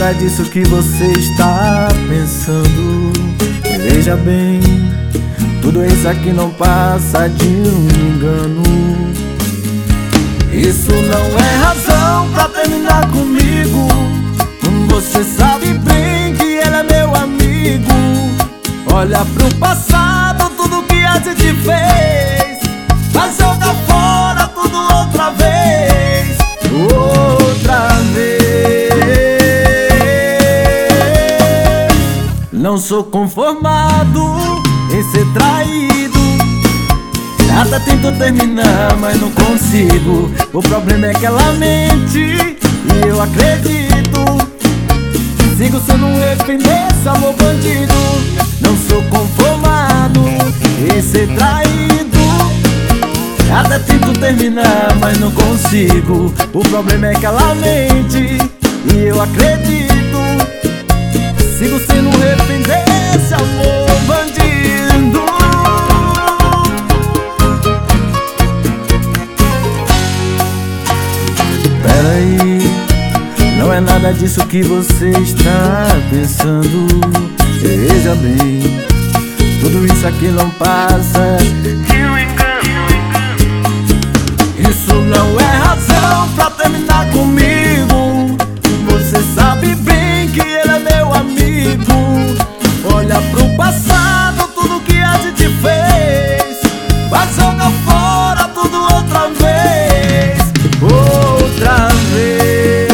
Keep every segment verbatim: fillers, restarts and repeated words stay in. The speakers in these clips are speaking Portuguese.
nada disso que você está pensando. Me veja bem, tudo isso aqui não passa de um engano. Isso não é razão pra terminar comigo. Você sabe bem que ele é meu amigo. Olha pro passado, tudo que a gente fez, vai jogar fora tudo outra vez. Outra vez. Não sou conformado em ser traído. Até tento terminar, mas não consigo. O problema é que ela mente e eu acredito. Sigo sendo um refém desse amor bandido. Não sou conformado em ser traído. Até tento terminar, mas não consigo. O problema é que ela mente e eu acredito. Sigo sendo um refém desse amor bandido. Peraí, não é nada disso que você está pensando. Veja bem, tudo isso aqui não passa de um engano. Isso não é razão pra terminar comigo. Você sabe bem que ele é meu amigo. Olha pro passado, tudo que a gente fez, vai jogar fora tudo outra vez. Outra vez.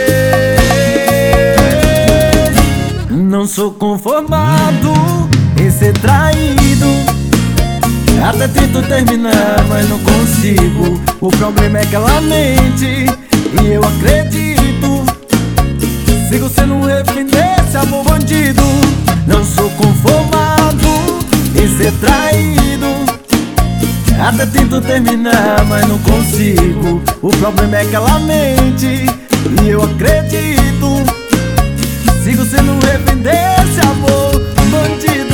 Não sou conformado em ser traído. Até tento terminar, mas não consigo. O problema é que ela mente e eu acredito. Sigo sendo um refém desse amor bandido. Não sou conformado em ser traído. Até tento terminar, mas não consigo. O problema é que ela mente e eu acredito. Sigo sendo um refém desse amor bandido.